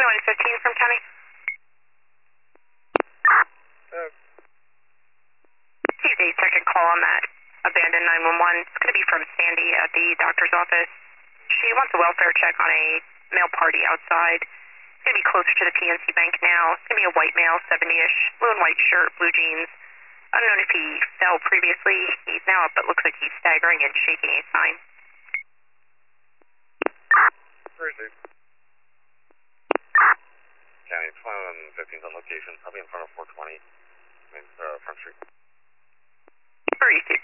115 from County. Tuesday, second call on that abandoned 911. It's going to be from Sandy at the doctor's office. She wants a welfare check on a male party outside. It's going to be closer to the PNC Bank now. It's going to be a white male, 70-ish, blue and white shirt, blue jeans. I don't know if he fell previously. He's now up, but looks like he's staggering and shaking a sign. Where is it? County 15th location, probably in front of 420, Front Street. Where are you,